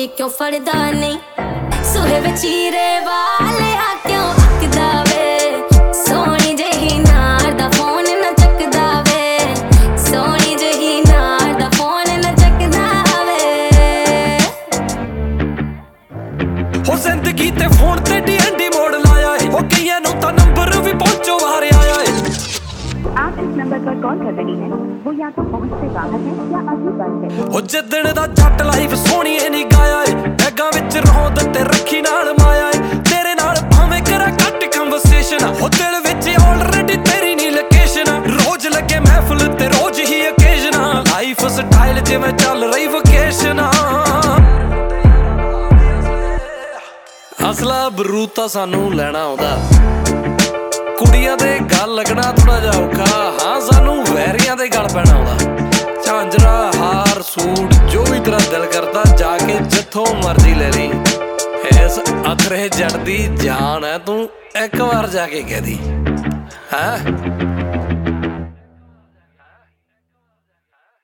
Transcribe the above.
क्यों फड़दा नहीं सुहे वचीरे वाले क्यों अकदा वे सोनी जही नार दा फोन न चकदा वे सोनी जही नार दा फोन न चकदा वे हो जिंदगी ते फोन ते डीएनडी मोड़ लाया है हो कईयां नूं तां नंबर भी पहुंचो बाहर आया है आप जिस नंबर पर कॉल कर रहे हैं वो या तो पहुंच से बाहर है या अभी बंद है हो जिद्दण दा जट लाइव सोहणीए नहीं गाया है बैगां विच रहोंद ते रखी नाल माया है तेरे नाल भावें करा घट कन्वर्सेशन हो दिल विच ऑलरेडी तेरी नी लोकेशन रोज लगे महफिल ते रोज ही ओकेजन लाइफ स्टाइल जिवें चल रही वोकेशन असला बरूता सानू लैना आउंदा कुड़ियां दे गल लगना थोड़ा जा औखा हाँ सानू वैरियां दे गल पैना आउंदा झांजरा हार सूट जो भी तेरा दिल करता जाके जिथों मर्जी ले ली इस अखरे जड़ दी जान है तू एक बार जाके कह दी है